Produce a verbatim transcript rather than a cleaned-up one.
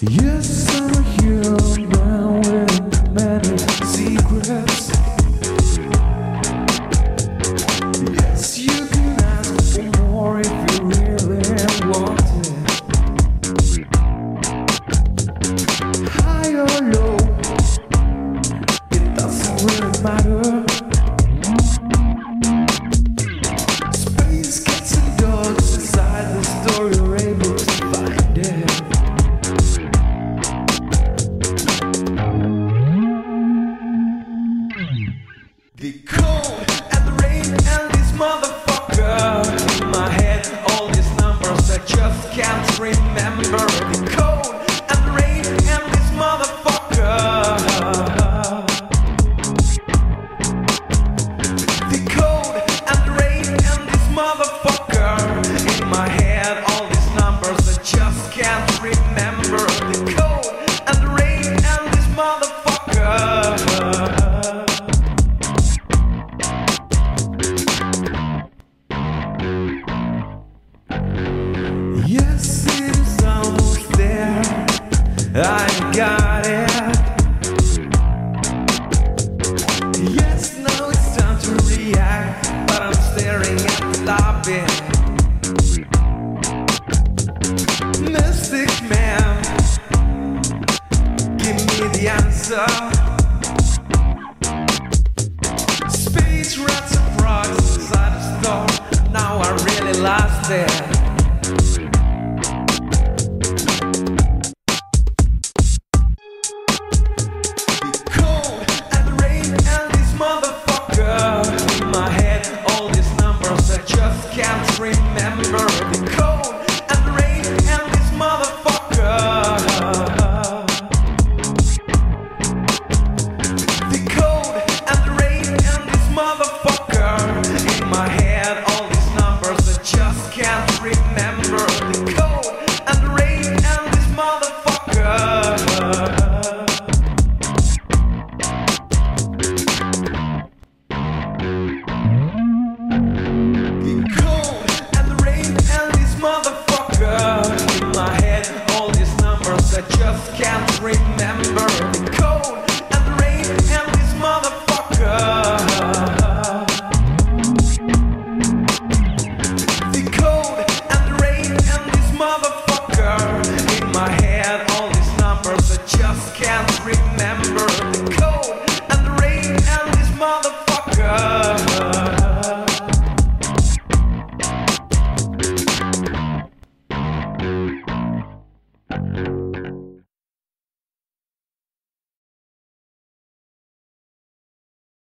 Yes, I'm a human with many secrets. Yes, you can ask for more if you really want it. High or low, it doesn't really matter. Space cats and dogs inside the story, you're able to find it. The cold and the rain and this motherfucker in my head, all these numbers I just can't remember. The cold and the rain and this motherfucker. The cold and the rain and this motherfucker in my head, all these numbers I just can't remember. The cold and the rain and this motherfucker. Yes, it is almost there. I got it. Yes, now it's time to react, but I'm staring at the lobby. Mystic man, give me the answer. Space rats and frogs inside the store. Now I really lost it. Can't remember the cold and the rain and this motherfucker. The cold and the rain and this motherfucker in my head, all these numbers I just can't remember. The cold and the rain and this motherfucker. Mother